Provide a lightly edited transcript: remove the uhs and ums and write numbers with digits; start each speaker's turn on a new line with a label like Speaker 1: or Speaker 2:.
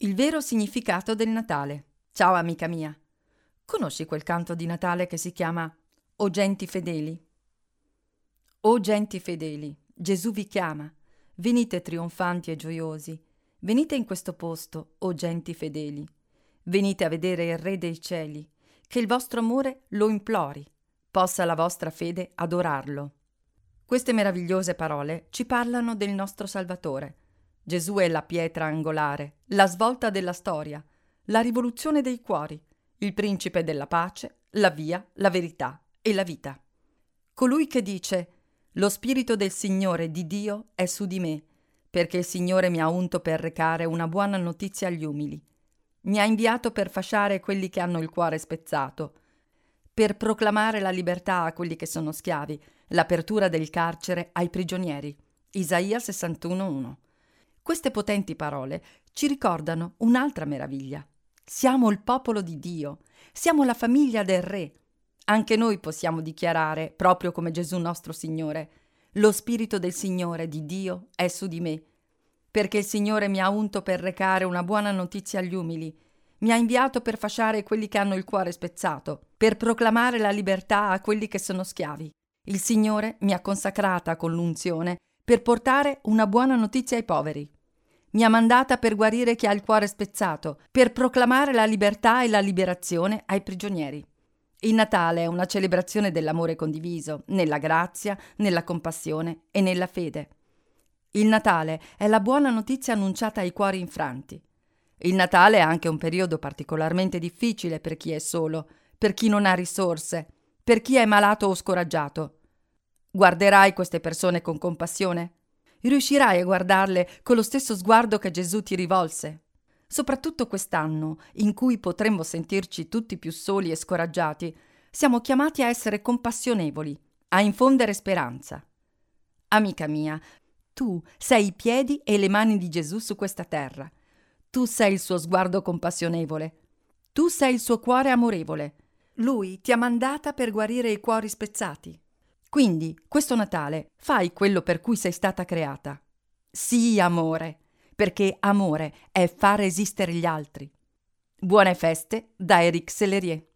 Speaker 1: Il vero significato del Natale. Ciao amica mia. Conosci quel canto di Natale che si chiama O genti fedeli? O genti fedeli, Gesù vi chiama. Venite trionfanti e gioiosi. Venite in questo posto, o genti fedeli. Venite a vedere il Re dei cieli. Che il vostro amore lo implori. Possa la vostra fede adorarlo. Queste meravigliose parole ci parlano del nostro Salvatore. Gesù è la pietra angolare, la svolta della storia, la rivoluzione dei cuori, il principe della pace, la via, la verità e la vita. Colui che dice: «Lo Spirito del Signore di Dio è su di me, perché il Signore mi ha unto per recare una buona notizia agli umili. Mi ha inviato per fasciare quelli che hanno il cuore spezzato, per proclamare la libertà a quelli che sono schiavi, l'apertura del carcere ai prigionieri». Isaia 61:1. Queste potenti parole ci ricordano un'altra meraviglia. Siamo il popolo di Dio, siamo la famiglia del Re. Anche noi possiamo dichiarare, proprio come Gesù nostro Signore: «Lo Spirito del Signore di Dio è su di me, perché il Signore mi ha unto per recare una buona notizia agli umili. Mi ha inviato per fasciare quelli che hanno il cuore spezzato, per proclamare la libertà a quelli che sono schiavi. Il Signore mi ha consacrata con l'unzione per portare una buona notizia ai poveri. Mi ha mandata per guarire chi ha il cuore spezzato, per proclamare la libertà e la liberazione ai prigionieri». Il Natale è una celebrazione dell'amore condiviso, nella grazia, nella compassione e nella fede. Il Natale è la buona notizia annunciata ai cuori infranti. Il Natale è anche un periodo particolarmente difficile per chi è solo, per chi non ha risorse, per chi è malato o scoraggiato. Guarderai queste persone con compassione? Riuscirai a guardarle con lo stesso sguardo che Gesù ti rivolse? Soprattutto quest'anno, in cui potremmo sentirci tutti più soli e scoraggiati, siamo chiamati a essere compassionevoli, a infondere speranza. Amica mia, tu sei i piedi e le mani di Gesù su questa terra. Tu sei il suo sguardo compassionevole. Tu sei il suo cuore amorevole. Lui ti ha mandata per guarire i cuori spezzati. Quindi, questo Natale, fai quello per cui sei stata creata. Sii amore, perché amore è fare esistere gli altri. Buone feste da Eric Sellerier.